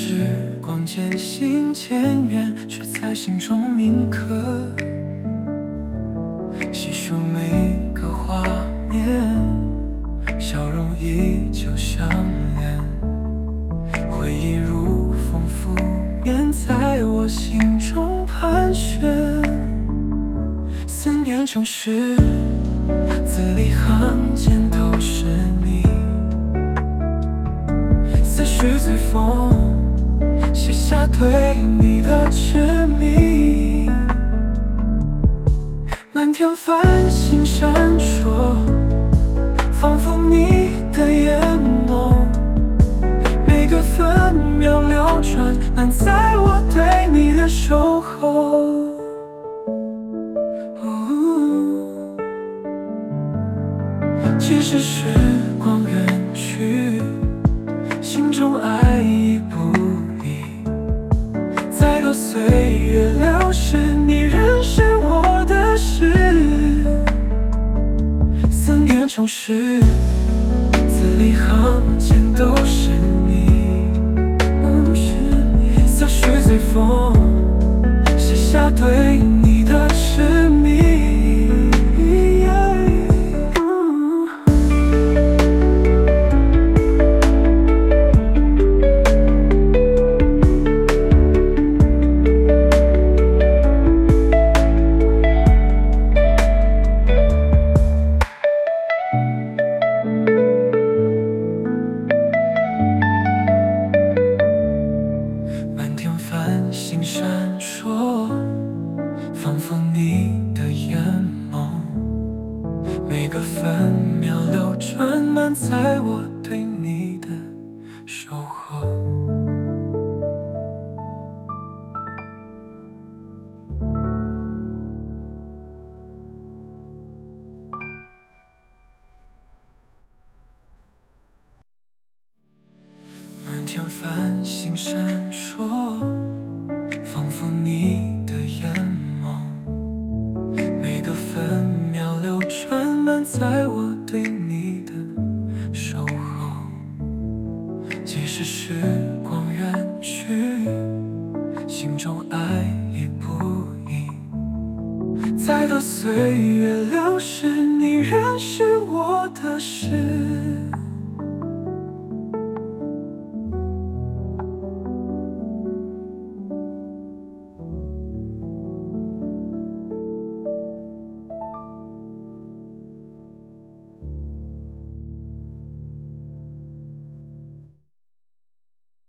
时光渐行渐远，却在心中铭刻，细数每个画面，笑容依旧相连，回忆如风拂面，在我心中盘旋。思念成诗，字里行间都是你，思绪随风，写下对你的痴迷。满天繁星闪烁，仿佛你的眼眸，每个分秒流转，满载我对你的守候。即使时光远去，心中爱已不移。再多岁月流逝，你仍是我的事。思念成诗，字里行间都是你，思绪随风，写下对你的痴迷。星闪烁，仿佛你的眼眸，每个分秒流转，满载我对你的守候。满天繁星闪烁，仿佛你的眼眸，每个分秒流转，满载我对你的守候。即使时光远去，心中爱已不移。再多岁月流逝，你仍是我的事。